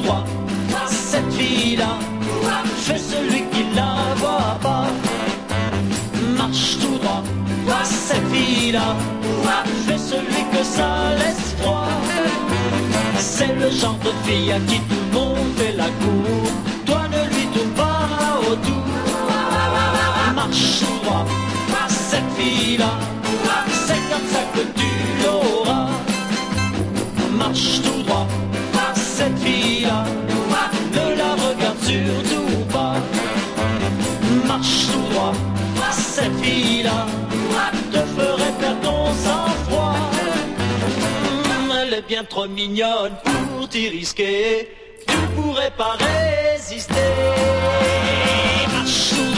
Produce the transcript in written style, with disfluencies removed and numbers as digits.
droit, cette fille-là fait celui qui la voit pas. Marche tout droit, cette fille-là fait celui que ça laisse froid. C'est le genre de fille à qui tout le monde fait la cour. Toi ne lui tourne pas autour. Marche tout droit, cette fille-là, c'est comme ça que tu l'auras. Marche tout droit, cette fille-là, ne la regarde surtout pas. Marche tout droit, cette fille-là te ferait perdre ton sang-froid. Elle est bien trop mignonne pour t'y risquer, tu pourrais pas résister. Marche tout droit,